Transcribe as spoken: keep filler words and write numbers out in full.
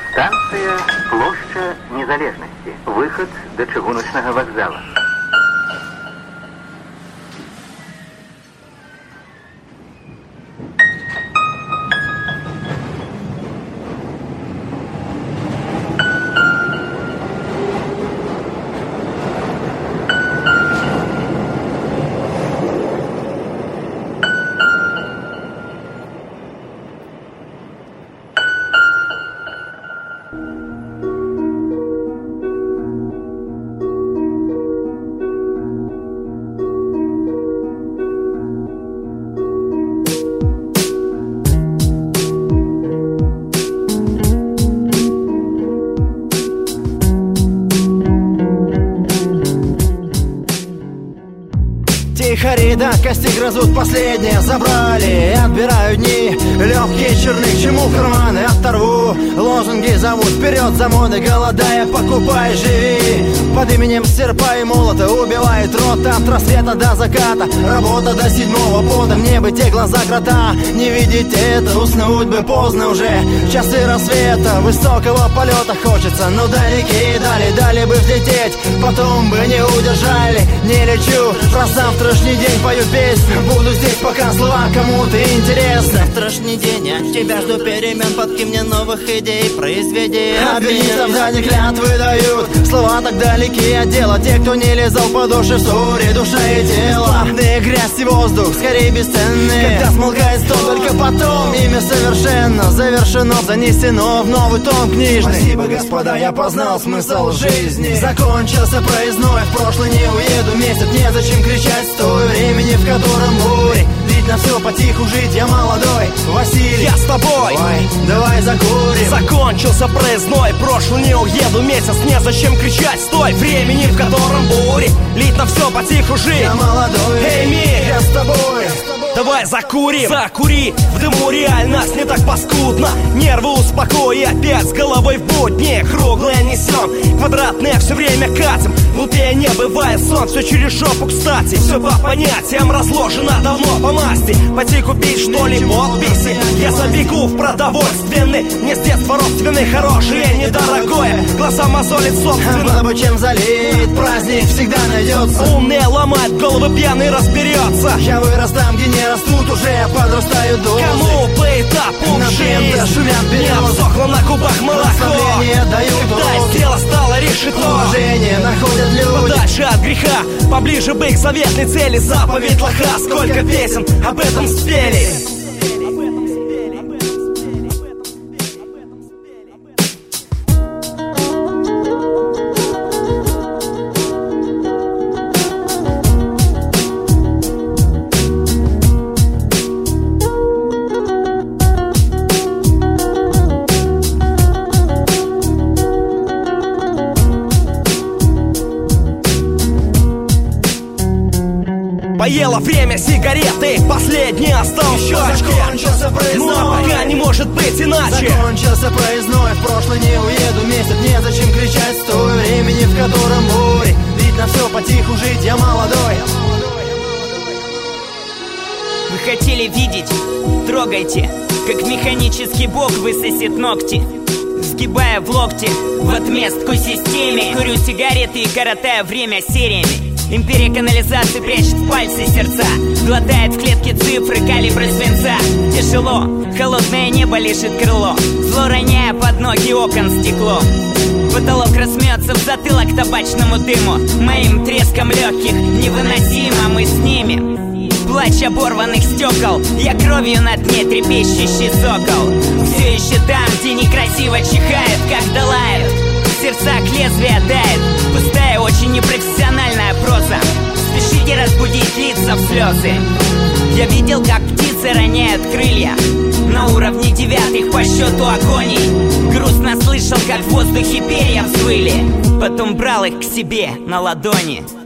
Станция Площа Незалежности. Выход до чыгуночного вокзала. Харида, кости грызут последние, забрали и отбирают дни. Легкие черны, к чему карманы оторву. Лозунги зовут вперед за модой, голодая, покупай, живи. Под именем серпа и молота убивает рот от рассвета до заката. Работа до седьмого пота, мне бы те глаза крота. Не видеть это, уснуть бы поздно уже. Часы рассвета, высокого полета хочется. Но далеки дали, дали бы взлететь, потом бы не удержали. Не лечу, про завтрашний день пою песню. Буду здесь, пока слова кому-то интересны. Завтрашний день, я тебя жду перемен. Подкинь мне новых идей, произведи обвинительно сзади клятвы дают. Слова так далеки от дела. Те, кто не лезал по душе в ссоре, душа и тело. Да и грязь и воздух, скорее бесценны. Когда смолкает стол, только потом имя совершенно завершено, занесено в новый том книжный. Спасибо, господа, я познал смысл жизни. Закончился проездной, в прошлый не уеду месяц. Незачем кричать, стой. Времени, в котором бурь. Лить на все потиху жить, я молодой Василий, я с тобой. Ой, давай закурим. Закончился проездной, прошлый не уеду месяц. Незачем кричать, стой. Времени, в котором бури. Лить на все потиху жить, я молодой. Эй, мир, я с тобой. Давай закурим, закури, в дыму реальность не так паскудно. Нервы успокой, опять с головой в будни. Круглое несем, квадратное все время катим. Глупее не бывает сон, все через жопу кстати. Все по понятиям разложено давно по масти. Пойти купить что ли подписи. Я забегу в продовольственный, не с детства родственный, хорошее, недорогое. Глаза мозолит собственно. Было бы чем залить, праздник всегда найдется. Умный ломает головы, пьяный разберется. Я вырос там, где не растут, уже подрастают дозы. Кому по этапу в жизнь шумят березы. Не обсохло на губах молоко. Дают когда дело стало решено, уважение находят люди. Подальше от греха, поближе бы к заветной цели. Заповедь лоха, сколько песен об этом спели. Поело время сигареты, последний остался. Еще закончился проездной, но пока не может быть иначе. Закончился проездной, в прошлый не уеду месяц. Незачем кричать, стой. Времени, в котором бурь. Ведь на все потиху жить, я молодой. Вы хотели видеть? Трогайте, как механический бог высосет ногти. Сгибая в локте, в отместку системе. Курю сигареты и коротаю время сериями. Империя канализации прячет в пальцы сердца. Глотает в клетке цифры калибра свинца. Тяжело, холодное небо лишит крыло. Зло роняя под ноги окон стекло. Потолок рассмеется в затылок табачному дыму. Моим треском легких невыносимо мы снимем. Плач оборванных стекол. Я кровью на дне трепещущий сокол. Все еще там, где некрасиво чихает, когда лает. Сердца к лезвию дает. Пустая, очень непрофессиональная проза. Спешите разбудить лица в слезы. Я видел, как птицы роняют крылья на уровне девятых по счету агоний. Грустно слышал, как в воздухе перья взвыли. Потом брал их к себе на ладони.